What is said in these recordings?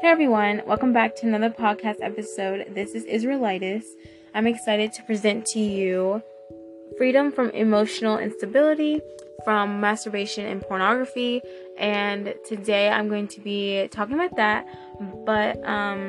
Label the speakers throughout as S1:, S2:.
S1: Hey everyone, welcome back to another podcast episode. This is Israelitis. I'm excited to present to you freedom from emotional instability, from masturbation and pornography, and today I'm going to be talking about that. But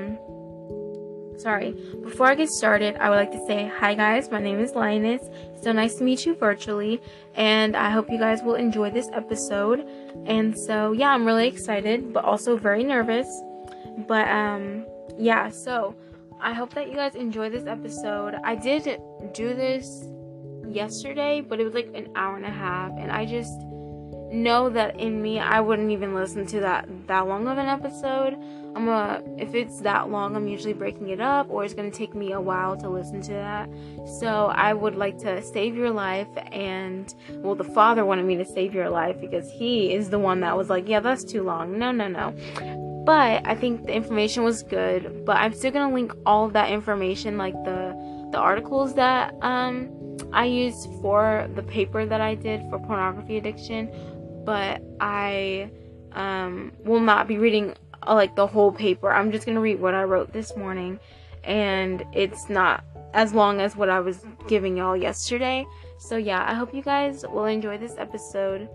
S1: before I get started, I would like to say hi guys, my name is Linus. So nice to meet you virtually, and I hope you guys will enjoy this episode. And so yeah, I'm really excited but also very nervous. But so I hope that you guys enjoy this episode. I did do this yesterday, but it was like an hour and a half, and I just know that in me I wouldn't even listen to that long of an episode. If it's that long, I'm usually breaking it up, or it's gonna take me a while to listen to that. So I would like to save your life, and the Father wanted me to save your life because He is the one that was like, yeah, that's too long. No. But I think the information was good. But I'm still gonna link all of that information, like the articles that I used for the paper that I did for pornography addiction. But I will not be reading like the whole paper. I'm just gonna read what I wrote this morning, and it's not as long as what I was giving y'all yesterday. So yeah, I hope you guys will enjoy this episode.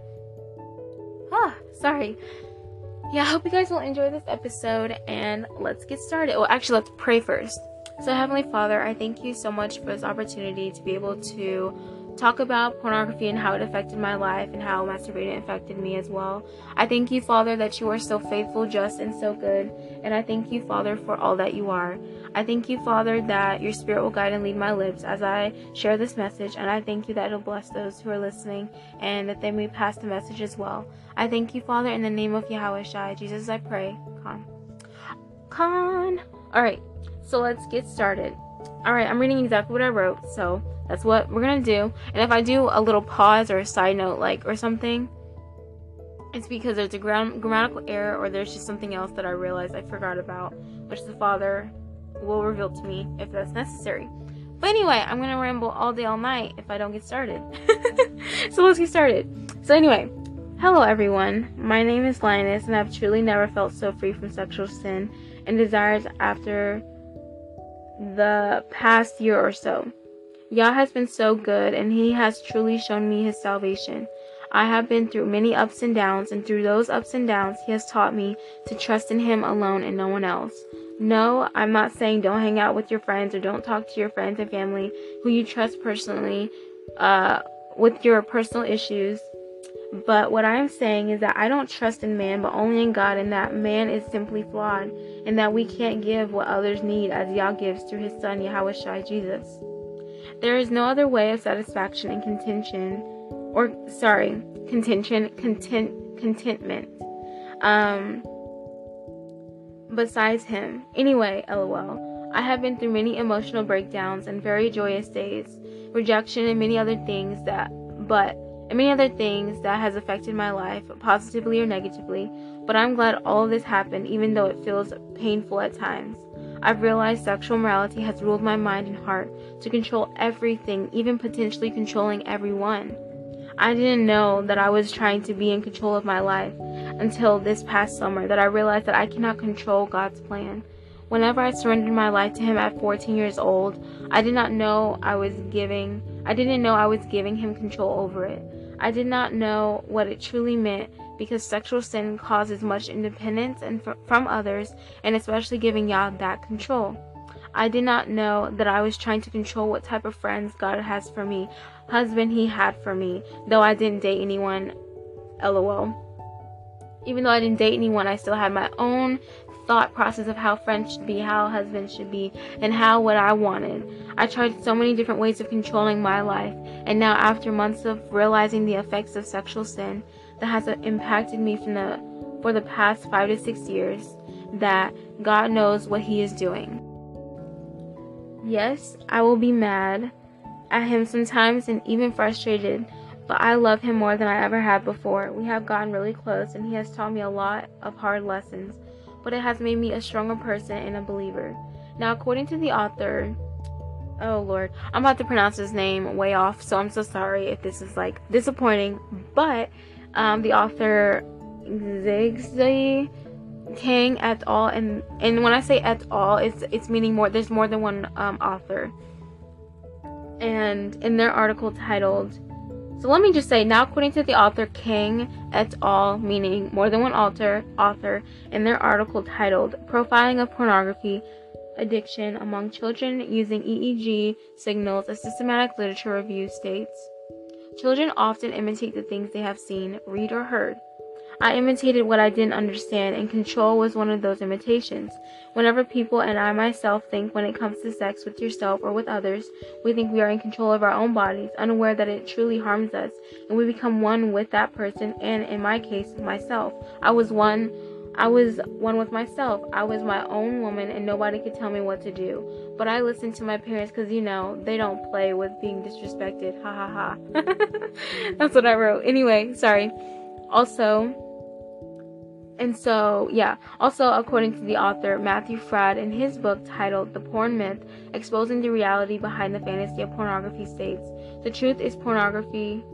S1: I hope you guys will enjoy this episode, and let's get started. Well, actually, let's pray first. So, Heavenly Father, I thank you so much for this opportunity to be able to talk about pornography and how it affected my life and how masturbating affected me as well. I thank you, Father, that you are so faithful, just, and so good. And I thank you, Father, for all that you are. I thank you, Father, that your Spirit will guide and lead my lips as I share this message. And I thank you that it'll bless those who are listening and that they may pass the message as well. I thank you, Father, in the name of Yahweh Shai. Jesus, I pray. Alright, so let's get started. Alright, I'm reading exactly what I wrote, so that's what we're gonna do. And if I do a little pause or a side note, or something, it's because there's a grammatical error, or there's just something else that I realized I forgot about, which the Father will reveal to me if that's necessary. But anyway, I'm gonna ramble all day, all night if I don't get started. So let's get started. So anyway, hello everyone. My name is Linus, and I've truly never felt so free from sexual sin and desires after the past year or so. Yah has been so good, and He has truly shown me His salvation. I have been through many ups and downs, and through those ups and downs, He has taught me to trust in Him alone and no one else. No, I'm not saying don't hang out with your friends or don't talk to your friends and family who you trust personally with your personal issues. But what I am saying is that I don't trust in man, but only in God, and that man is simply flawed, and that we can't give what others need as Yah gives through His Son, Yahweh Shai, Jesus. There is no other way of satisfaction and contentment, besides Him. Anyway, LOL. I have been through many emotional breakdowns and very joyous days, rejection and many other things that has affected my life, positively or negatively. But I'm glad all of this happened, even though it feels painful at times. I've realized sexual morality has ruled my mind and heart to control everything, even potentially controlling everyone. I didn't know that I was trying to be in control of my life until this past summer, that I realized that I cannot control God's plan. Whenever I surrendered my life to Him at 14 years old, I didn't know I was giving Him control over it. I did not know what it truly meant, because sexual sin causes much independence from others, and especially giving Yah that control. I did not know that I was trying to control what type of friends God has for me, husband He had for me, though I didn't date anyone, LOL. Even though I didn't date anyone, I still had my own thought process of how friends should be, how husbands should be, and what I wanted. I tried so many different ways of controlling my life, and now after months of realizing the effects of sexual sin that has impacted me for the past 5 to 6 years, that God knows what He is doing. Yes, I will be mad at Him sometimes and even frustrated, but I love Him more than I ever have before. We have gotten really close, and He has taught me a lot of hard lessons, but it has made me a stronger person and a believer. Now, according to the author, oh Lord, I'm about to pronounce his name way off, so I'm so sorry if this is disappointing, but the author Zigzag King et al. And when I say et al, it's meaning more. There's more than one author. And in their article titled, so let me just say, now according to the author King et al., meaning more than one author, in their article titled Profiling of Pornography Addiction Among Children Using EEG Signals, a systematic literature review states, children often imitate the things they have seen, read, or heard. I imitated what I didn't understand, and control was one of those imitations. Whenever people, and I myself, think when it comes to sex with yourself or with others, we think we are in control of our own bodies, unaware that it truly harms us, and we become one with that person, and in my case, myself. I was one with myself. I was my own woman, and nobody could tell me what to do. But I listened to my parents because, they don't play with being disrespected. Ha ha ha. That's what I wrote. Anyway, sorry. Also, according to the author Matthew Fradd, in his book titled The Porn Myth, Exposing the Reality Behind the Fantasy of Pornography, states, the truth is pornography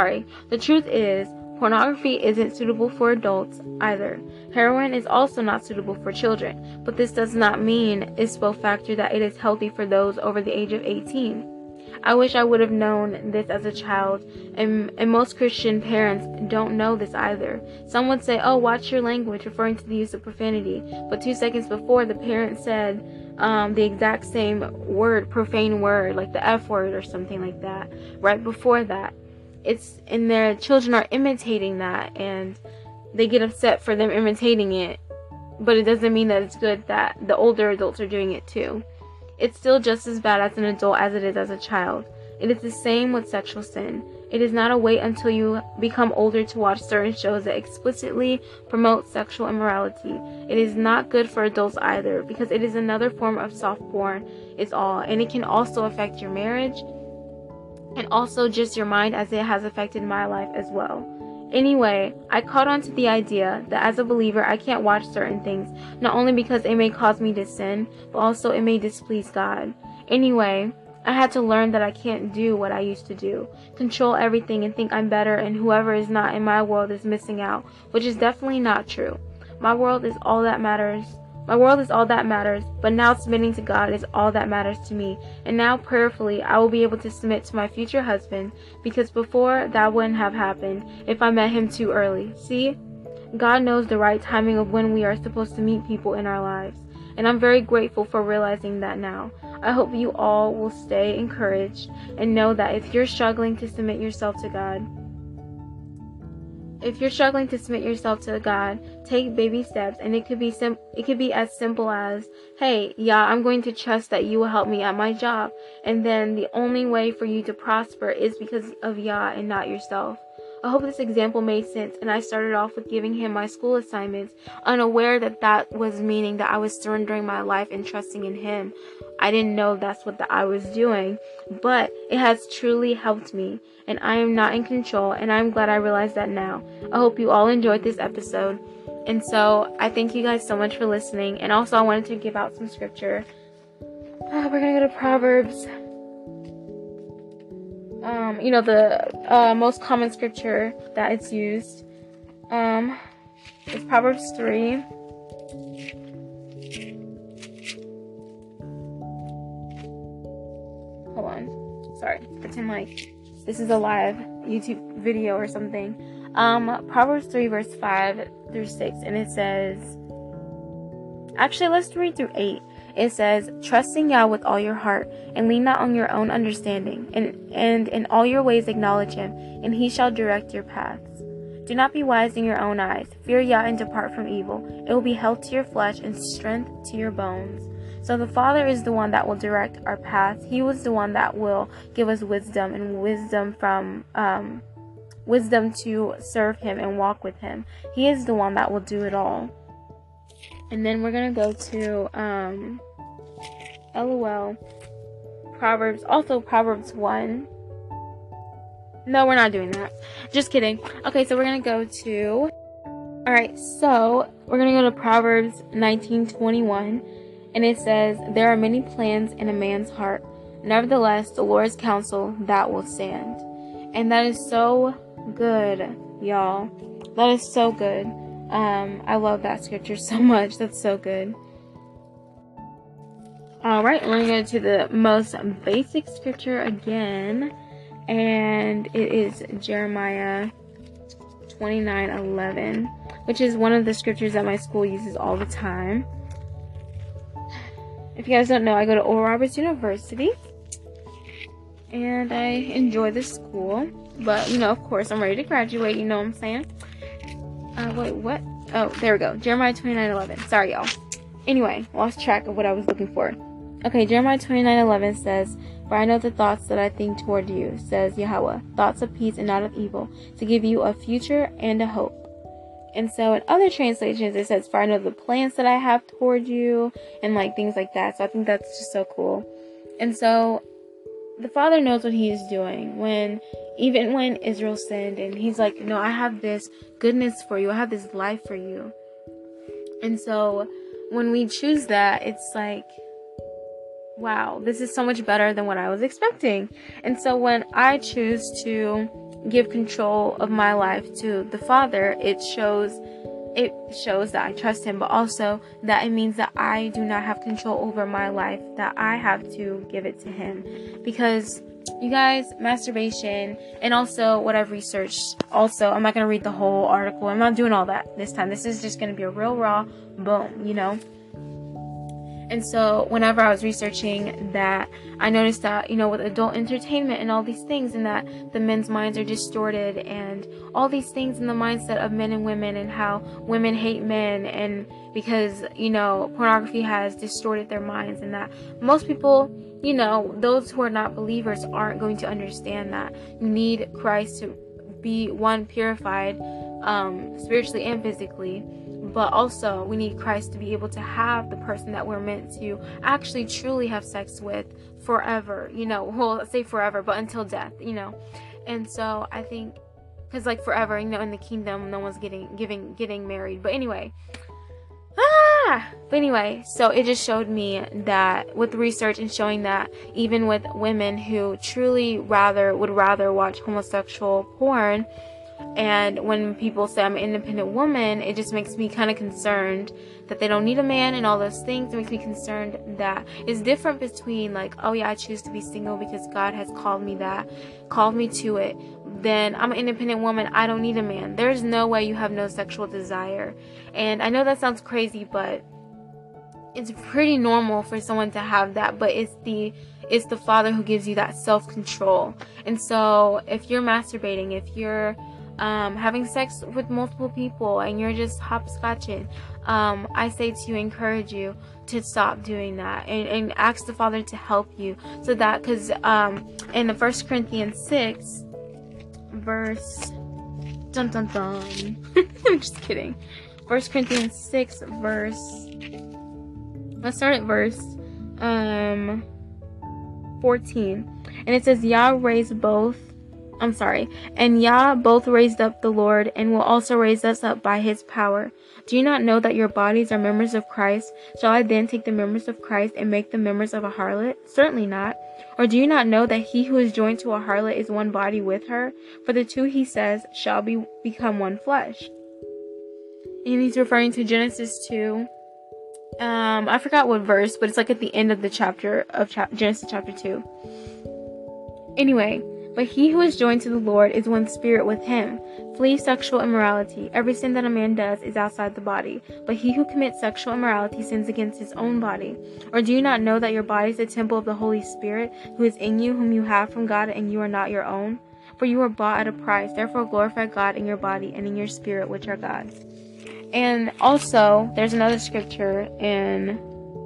S1: isn't suitable for adults either. Heroin is also not suitable for children, but this does not mean ipso facto that it is healthy for those over the age of 18. I wish I would have known this as a child, and most Christian parents don't know this either. Some would say, oh, watch your language, referring to the use of profanity, but 2 seconds before, the parent said the exact same word, profane word, like the F word or something like that, right before that. And their children are imitating that, and they get upset for them imitating it, but it doesn't mean that it's good that the older adults are doing it too. It's still just as bad as an adult as it is as a child. It is the same with sexual sin. It is not a wait until you become older to watch certain shows that explicitly promote sexual immorality. It is not good for adults either, because it is another form of soft porn, is all, and it can also affect your marriage and also just your mind, as it has affected my life as well. Anyway, I caught on to the idea that as a believer I can't watch certain things, not only because it may cause me to sin, but also it may displease God. Anyway, I had to learn that I can't do what I used to do, control everything and think I'm better, and whoever is not in my world is missing out, which is definitely not true. My world is all that matters, but now submitting to God is all that matters to me. And now prayerfully I will be able to submit to my future husband, because before that wouldn't have happened if I met him too early. See? God knows the right timing of when we are supposed to meet people in our lives, and I'm very grateful for realizing that now. I hope you all will stay encouraged and know that if you're struggling to submit yourself to God, take baby steps, and it could be as simple as, hey, I'm going to trust that you will help me at my job, and then the only way for you to prosper is because of and not yourself. I hope this example made sense, and I started off with giving him my school assignments, unaware that was meaning that I was surrendering my life and trusting in him. I didn't know that's what I was doing, but it has truly helped me, and I am not in control, and I'm glad I realized that now. I hope you all enjoyed this episode, and so I thank you guys so much for listening, and also I wanted to give out some scripture. We're gonna go to Proverbs. The most common scripture that is used is Proverbs 3. Hold on. Sorry. Pretend like this is a live YouTube video or something. Proverbs 3 verse 5 through 6, and it says, actually, let's read through 8. It says, trust in Yah with all your heart, and lean not on your own understanding, and in all your ways acknowledge him, and he shall direct your paths. Do not be wise in your own eyes. Fear Yah and depart from evil. It will be health to your flesh and strength to your bones. So the Father is the one that will direct our paths. He was the one that will give us wisdom, and wisdom to serve him and walk with him. He is the one that will do it all. And then we're going to go to Proverbs 1. No, we're not doing that. Just kidding. Okay, so we're going to go to... Alright, so we're going to go to Proverbs 19:21. And it says, there are many plans in a man's heart. Nevertheless, the Lord's counsel, that will stand. And that is so good, y'all. That is so good. I love that scripture so much. That's so good. Alright, we're going to go to the most basic scripture again. And it is Jeremiah 29:11, which is one of the scriptures that my school uses all the time. If you guys don't know, I go to Oral Roberts University. And I enjoy the school. But, of course, I'm ready to graduate. You know what I'm saying? Wait, what? Oh, there we go. Jeremiah 29:11. Sorry, y'all. Anyway, lost track of what I was looking for. Okay, Jeremiah 29:11 says, "For I know the thoughts that I think toward you, says Yahweh, thoughts of peace and not of evil, to give you a future and a hope." And so in other translations, it says, "For I know the plans that I have toward you," and things like that. So I think that's just so cool. And so the Father knows what he is doing even when Israel sinned, and he's like, "No, I have this goodness for you. I have this life for you." And so when we choose that, it's like, wow, this is so much better than what I was expecting. And so when I choose to give control of my life to the Father, it shows that I trust him, but also that it means that I do not have control over my life, that I have to give it to him. Because you guys, masturbation, and also what I've researched, also, I'm not going to read the whole article. I'm not doing all that this time. This is just going to be a real raw boom, And so whenever I was researching that, I noticed that, with adult entertainment and all these things, and that the men's minds are distorted, and all these things in the mindset of men and women, and how women hate men, and because, pornography has distorted their minds, and that most people, those who are not believers aren't going to understand that you need Christ to be, one, purified, spiritually and physically. But also, we need Christ to be able to have the person that we're meant to actually truly have sex with forever, well, let's say forever, but until death, And so I think, because forever, in the kingdom, no one's getting married. But anyway, so it just showed me that with research and showing that even with women who truly would rather watch homosexual porn, and when people say I'm an independent woman, it just makes me kind of concerned that they don't need a man and all those things. It makes me concerned that it's different between oh yeah, I choose to be single because God has called me to it. Then I'm an independent woman. I don't need a man. There's no way you have no sexual desire. And I know that sounds crazy, but it's pretty normal for someone to have that. But it's the Father who gives you that self-control. And so if you're masturbating, if you're having sex with multiple people and you're just hopscotching, I say to you, encourage you to stop doing that, and ask the Father to help you, so that, because in the 1 Corinthians 6 verse I'm just kidding. 1 Corinthians 6 verse, let's start at verse 14, and it says, and Yah both raised up the Lord, and will also raise us up by his power. Do you not know that your bodies are members of Christ? Shall I then take the members of Christ and make them members of a harlot? Certainly not. Or do you not know that he who is joined to a harlot is one body with her? For the two, he says, shall become one flesh. And he's referring to Genesis 2. I forgot what verse, but it's at the end of the chapter of Genesis chapter 2. Anyway, but he who is joined to the Lord is one spirit with him. Flee sexual immorality. Every sin that a man does is outside the body, but he who commits sexual immorality sins against his own body. Or do you not know that your body is a temple of the Holy Spirit, who is in you, whom you have from God, and you are not your own? For you were bought at a price. Therefore glorify God in your body and in your spirit, which are God's. And also, there's another scripture in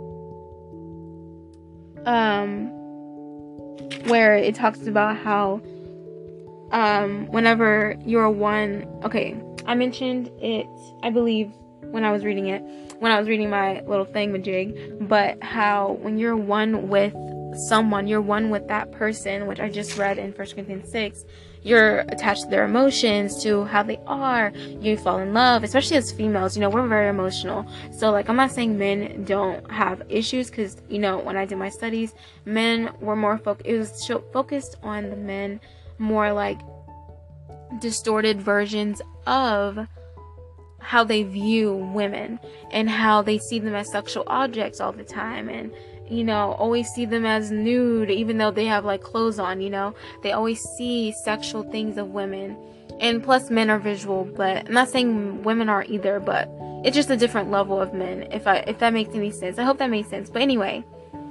S1: where it talks about how whenever you're one, I mentioned it, I believe, when I was reading my little thingamajig, but how when you're one with someone, you're one with that person, which I just read in 1 Corinthians 6, you're attached to their emotions, to how they are, you fall in love, especially as females, we're very emotional. So I'm not saying men don't have issues, because when I did my studies, men were more focused on the men, more distorted versions of how they view women and how they see them as sexual objects all the time, and always see them as nude even though they have like clothes on. They always see sexual things of women. And plus, men are visual, but I'm not saying women are either, but it's just a different level of men, if that makes any sense. I hope that makes sense. But anyway,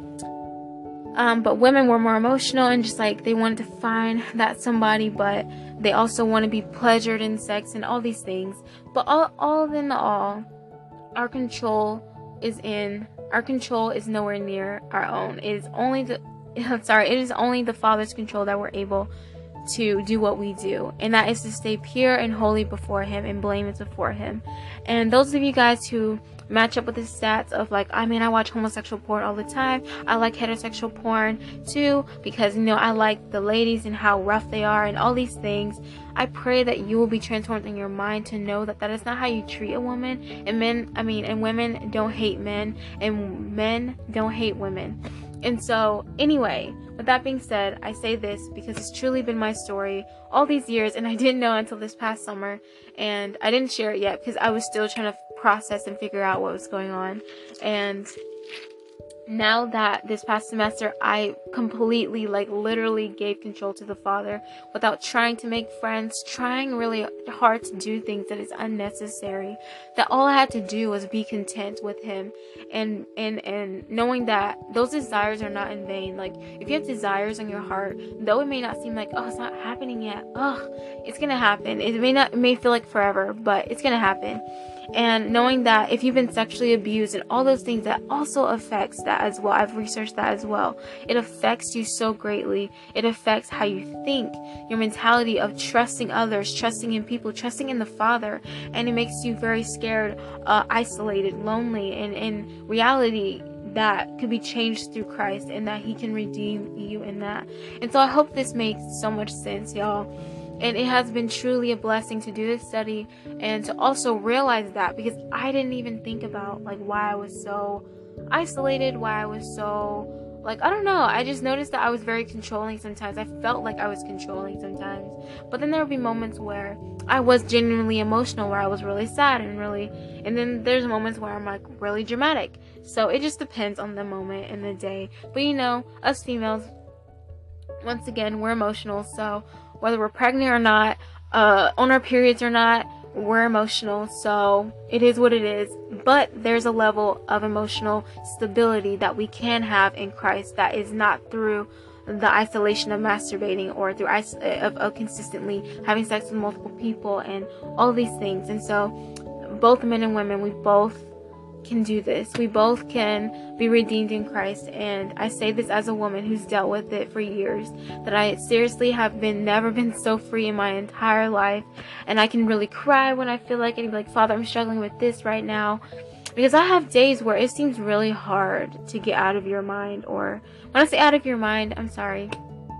S1: but women were more emotional, and just like they wanted to find that somebody, but they also want to be pleasured in sex and all these things. But all in all, our control is nowhere near our own. It is only the Father's control that we're able to do what we do, and that is to stay pure and holy before Him and blameless before Him. And those of you guys who match up with the stats of like, I watch homosexual porn all the time, I like heterosexual porn too, because I like the ladies and how rough they are and all these things, I pray that you will be transformed in your mind to know that that is not how you treat a woman. And women don't hate men, and men don't hate women. And so anyway, with that being said, I say this because it's truly been my story all these years, and I didn't know until this past summer, and I didn't share it yet because I was still trying to process and figure out what was going on. And now that this past semester I completely, literally gave control to the Father without trying to make friends, trying really hard to do things that is unnecessary, that all I had to do was be content with Him, and knowing that those desires are not in vain. Like, if you have desires in your heart, though it may not seem like, it's not happening yet, it's gonna happen. It may feel like forever, but it's gonna happen. And knowing that if you've been sexually abused and all those things, that also affects that as well. I've researched that as well. It affects you so greatly. It affects how you think, your mentality of trusting others, trusting in people, trusting in the Father. And it makes you very scared, isolated, lonely. And in reality, that could be changed through Christ, and that He can redeem you in that. And so I hope this makes so much sense, y'all. And it has been truly a blessing to do this study and to also realize that, because I didn't even think about why I was so isolated, why I was so I don't know. I just noticed that I was very controlling sometimes. I felt like I was controlling sometimes. But then there would be moments where I was genuinely emotional, where I was really sad and then there's moments where I'm really dramatic. So it just depends on the moment and the day. But us females, once again, we're emotional. So whether we're pregnant or not, on our periods or not, we're emotional. So it is what it is. But there's a level of emotional stability that we can have in Christ that is not through the isolation of masturbating or through of consistently having sex with multiple people and all these things. And so both men and women, we both can do this. We both can be redeemed in Christ. And I say this as a woman who's dealt with it for years, that I seriously have never been so free in my entire life. And I can really cry when I feel like it and be like, Father, I'm struggling with this right now. Because I have days where it seems really hard to get out of your mind. Or when I say out of your mind, I'm sorry,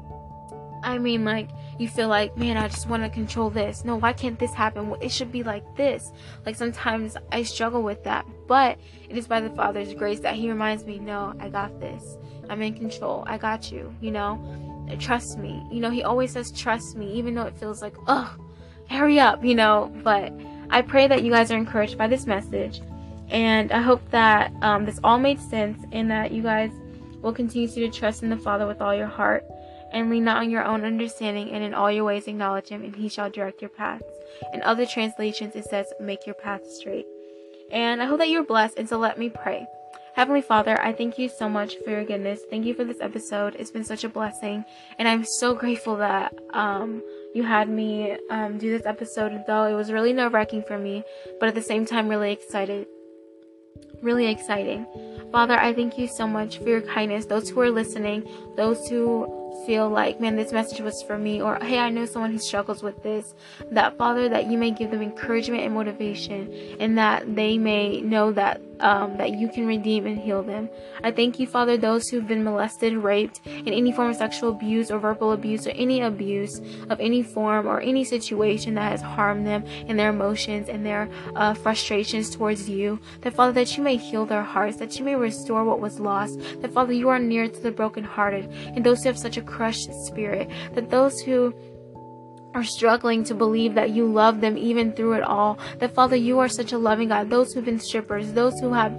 S1: I mean you feel like, man, I just want to control this. No, why can't this happen? Well, it should be like this. Sometimes I struggle with that. But it is by the Father's grace that He reminds me, no, I got this. I'm in control. I got you, Trust me. He always says, trust me, even though it feels like, hurry up, But I pray that you guys are encouraged by this message. And I hope that this all made sense, and that you guys will continue to trust in the Father with all your heart, and lean not on your own understanding, and in all your ways acknowledge Him, and He shall direct your paths. In other translations, it says, make your path straight. And I hope that you're blessed, and so let me pray. Heavenly Father, I thank you so much for your goodness. Thank you for this episode. It's been such a blessing, and I'm so grateful that you had me do this episode, though it was really nerve-wracking for me, but at the same time really excited. Really exciting. Father, I thank you so much for your kindness. Those who are listening, those who feel like, man, this message was for me, or hey, I know someone who struggles with this, that Father, that you may give them encouragement and motivation, and that they may know that that you can redeem and heal them. I thank you, Father, those who've been molested, raped, in any form of sexual abuse or verbal abuse, or any abuse of any form or any situation that has harmed them and their emotions and their frustrations towards you, that Father, that you may heal their hearts, that you may restore what was lost, that Father, you are near to the brokenhearted and those who have such a crushed spirit, that those who are struggling to believe that you love them even through it all. That Father, you are such a loving God. Those who've been strippers, those who have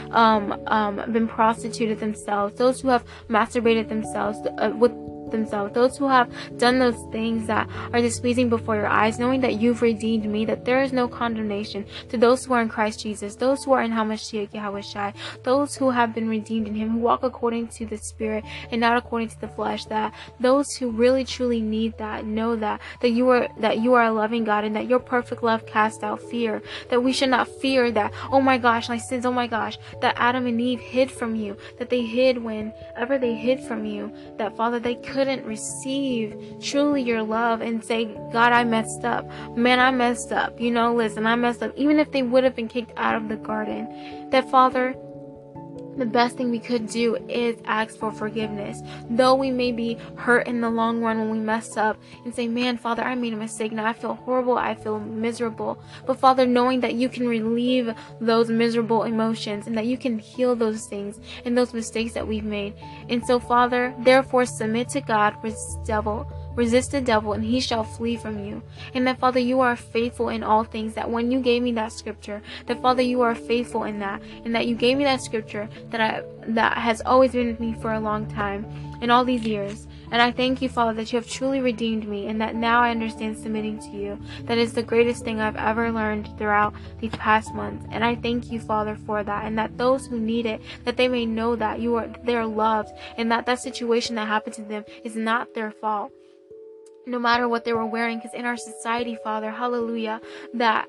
S1: been prostituted themselves, those who have masturbated themselves with themselves, those who have done those things that are displeasing before your eyes, knowing that you've redeemed me, that there is no condemnation to those who are in Christ Jesus, those who are in Hamashiach Yahushai, those who have been redeemed in him, who walk according to the Spirit and not according to the flesh. That those who really truly need that know that you are a loving God, and that your perfect love casts out fear. That we should not fear that, oh my gosh, my sins, oh my gosh, that Adam and Eve hid from you, that they hid whenever they hid from you, that Father, they couldn't receive truly your love and say, God, I messed up. Man, I messed up. Listen, I messed up. Even if they would have been kicked out of the garden, that Father, the best thing we could do is ask for forgiveness. Though we may be hurt in the long run when we mess up and say, man, Father, I made a mistake. Now I feel horrible. I feel miserable. But Father, knowing that you can relieve those miserable emotions and that you can heal those things and those mistakes that we've made. And so, Father, therefore submit to God, resist the devil, and he shall flee from you. And that, Father, you are faithful in all things. That when you gave me that scripture, that, Father, you are faithful in that. And that you gave me that scripture that has always been with me for a long time, in all these years. And I thank you, Father, that you have truly redeemed me, and that now I understand submitting to you. That is the greatest thing I've ever learned throughout these past months. And I thank you, Father, for that. And that those who need it, that they may know that they're loved, and that situation that happened to them is not their fault, no matter what they were wearing. Because in our society, Father, hallelujah, that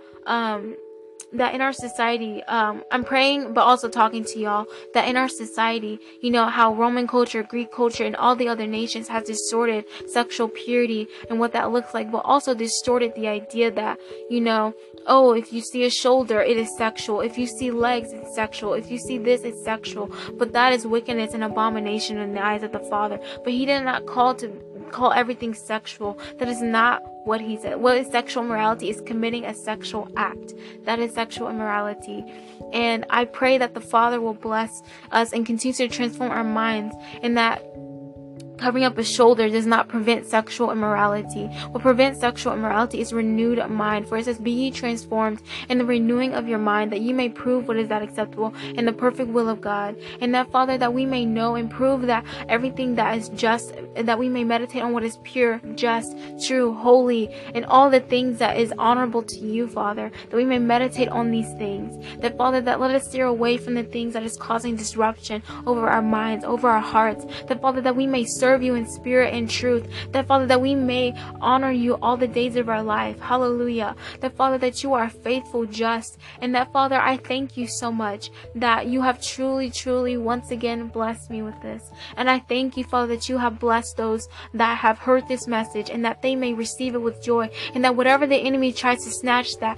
S1: in our society, I'm praying but also talking to y'all, that in our society, how Roman culture, Greek culture, and all the other nations has distorted sexual purity and what that looks like, but also distorted the idea that, oh, if you see a shoulder, it is sexual. If you see legs, it's sexual. If you see this, it's sexual. But that is wickedness and abomination in the eyes of the Father. But he did not call everything sexual. That is not what he said. What is sexual immorality? Is committing a sexual act. That is sexual immorality. And I pray that the Father will bless us and continue to transform our minds, and that covering up a shoulder does not prevent sexual immorality. What prevents sexual immorality is renewed mind. For it says, be ye transformed in the renewing of your mind, that ye may prove what is that acceptable and the perfect will of God. And that, Father, that we may know and prove that everything that is just, that we may meditate on what is pure, just, true, holy, and all the things that is honorable to you, Father, that we may meditate on these things. That, Father, that let us steer away from the things that is causing disruption over our minds, over our hearts. That, Father, that we may serve you in spirit and truth. That, Father, that we may honor you all the days of our life. Hallelujah. That, Father, that you are faithful, just, and that, Father, I thank you so much that you have truly, truly once again blessed me with this. And I thank you, Father, that you have blessed those that have heard this message, and that they may receive it with joy, and that whatever the enemy tries to snatch that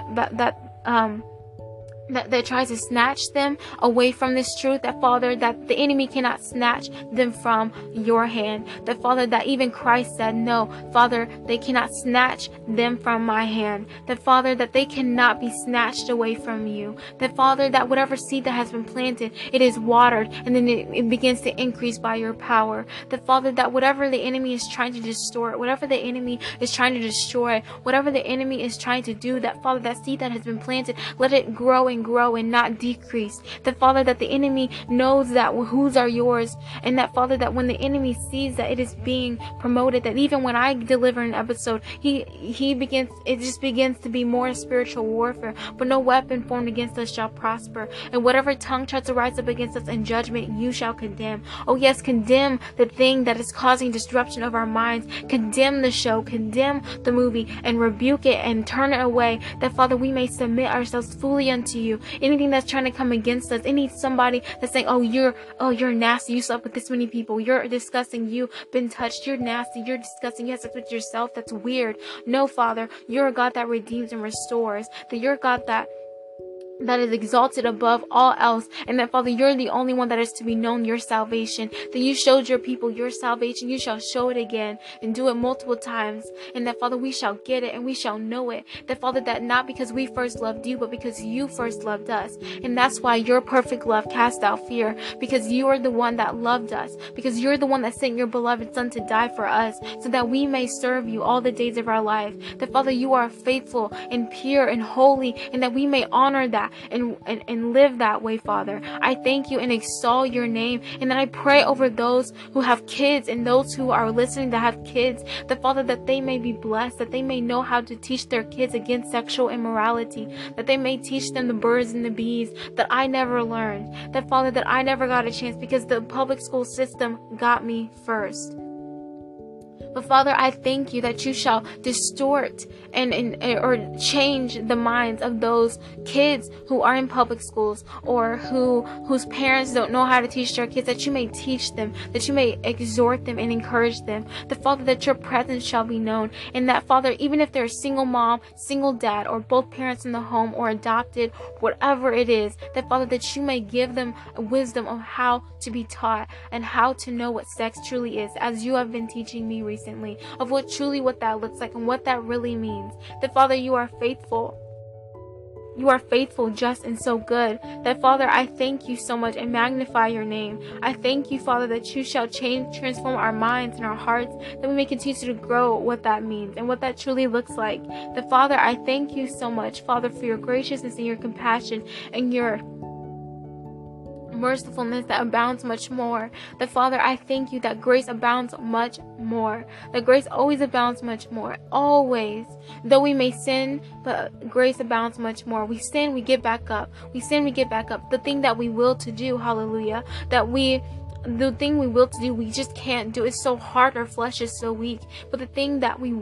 S1: tries to snatch them away from this truth, that, Father, that the enemy cannot snatch them from your hand. That, Father, that even Christ said, no, Father, they cannot snatch them from my hand. That, Father, that they cannot be snatched away from you. That, Father, that whatever seed that has been planted, it is watered, and then it begins to increase by your power. That, Father, that whatever the enemy is trying to distort, whatever the enemy is trying to destroy, whatever the enemy is trying to do, that, Father, that seed that has been planted, let it grow and not decrease. That, Father, that the enemy knows that whose are yours, and that, Father, that when the enemy sees that it is being promoted, that even when I deliver an episode, it just begins to be more spiritual warfare. But no weapon formed against us shall prosper, and whatever tongue tries to rise up against us in judgment, you shall condemn. Oh yes, condemn the thing that is causing disruption of our minds. Condemn the show, condemn the movie, and rebuke it and turn it away. That, Father, we may submit ourselves fully unto you. Anything that's trying to come against us, somebody that's saying, oh, you're nasty, you slept with this many people, you're disgusting, you've been touched, you're nasty, you're disgusting, you have sex with yourself, that's weird. No, Father, you're a God that redeems and restores. That you're a God that that is exalted above all else, and that, Father, you're the only one that is to be known, your salvation, that you showed your people your salvation. You shall show it again and do it multiple times, and that, Father, we shall get it and we shall know it, that, Father, that not because we first loved you, but because you first loved us. And that's why your perfect love cast out fear, because you are the one that loved us, because you're the one that sent your beloved Son to die for us, so that we may serve you all the days of our life. That, Father, you are faithful and pure and holy, and that we may honor that and live that way, Father. I thank you and exalt your name. And then I pray over those who have kids and those who are listening that have kids, that, Father, that they may be blessed, that they may know how to teach their kids against sexual immorality, that they may teach them the birds and the bees that I never learned, that, Father, that I never got a chance because the public school system got me first. But, Father, I thank you that you shall distort or change the minds of those kids who are in public schools, or whose parents don't know how to teach their kids, that you may teach them, that you may exhort them and encourage them. That, Father, that your presence shall be known, and that, Father, even if they're a single mom, single dad, or both parents in the home, or adopted, whatever it is, that, Father, that you may give them wisdom of how to be taught and how to know what sex truly is, as you have been teaching me recently, of what that looks like and what that really means. That, Father, you are faithful. You are faithful, just, and so good. That, Father, I thank you so much and magnify your name. I thank you, Father, that you shall transform our minds and our hearts, that we may continue to grow what that means and what that truly looks like. That, Father, I thank you so much, Father, for your graciousness and your compassion and your mercifulness that abounds much more. That, Father, I thank you that grace abounds much more. That grace always abounds much more. Always. Though we may sin, but grace abounds much more. We sin, we get back up. We sin, we get back up. The thing that we will to do, hallelujah, the thing we will to do, we just can't do. It's so hard. Our flesh is so weak. But the thing that we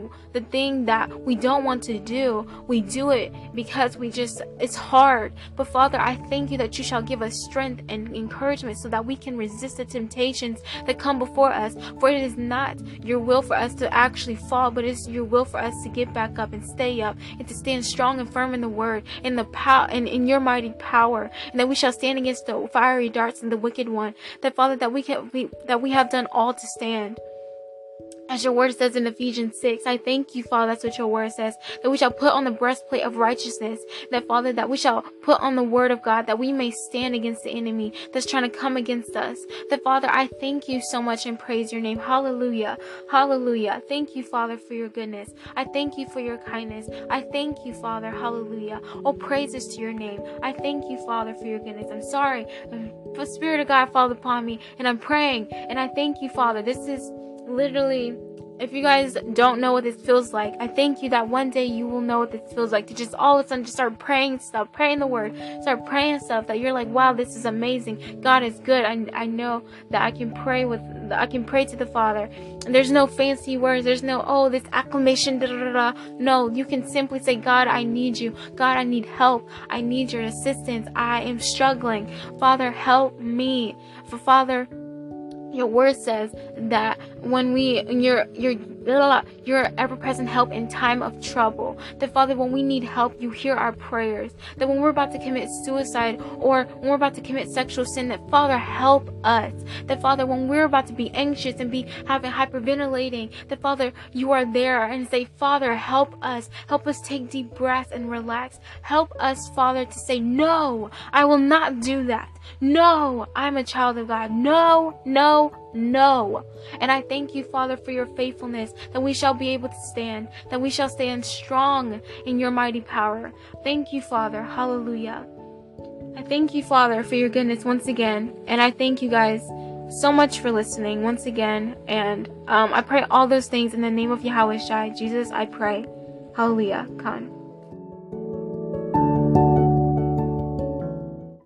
S1: don't want to do, we do it because it's hard. But, Father, I thank you that you shall give us strength and encouragement so that we can resist the temptations that come before us. For it is not your will for us to actually fall, but it's your will for us to get back up and stay up and to stand strong and firm in the word, in the power and in your mighty power, and that we shall stand against the fiery darts and the wicked one. That, Father, that we have done all to stand. As your word says in Ephesians 6, I thank you, Father, that's what your word says, that we shall put on the breastplate of righteousness, that, Father, that we shall put on the word of God, that we may stand against the enemy that's trying to come against us. That, Father, I thank you so much and praise your name. Hallelujah. Hallelujah. Thank you, Father, for your goodness. I thank you for your kindness. I thank you, Father. Hallelujah. Oh, praises to your name. I thank you, Father, for your goodness. I'm sorry. The Spirit of God fall upon me, and I'm praying, and I thank you, Father. This is literally, if you guys don't know what this feels like, I thank you that one day you will know what this feels like, to just all of a sudden just start praying stuff, praying the word, start praying stuff that you're like, wow, this is amazing. God is good. I know that I can pray to the Father. And there's no fancy words. There's no, this acclamation, da, da, da, da. No, you can simply say, God, I need you. God, I need help. I need your assistance. I am struggling. Father, help me. For, Father, your word says that when you're ever-present help in time of trouble. That, Father, when we need help, you hear our prayers. That when we're about to commit suicide or when we're about to commit sexual sin, that, Father, help us. That, Father, when we're about to be anxious and be having hyperventilating, that, Father, you are there and say, Father, help us. Help us take deep breaths and relax. Help us, Father, to say, no, I will not do that. No, I'm a child of God. No, no, no. And I thank you, Father, for your faithfulness, that we shall be able to stand, that we shall stand strong in your mighty power. Thank you, Father. Hallelujah. I thank you, Father, for your goodness once again. And I thank you guys so much for listening once again. And I pray all those things in the name of Yahweh Shai. Jesus, I pray. Hallelujah. Khan.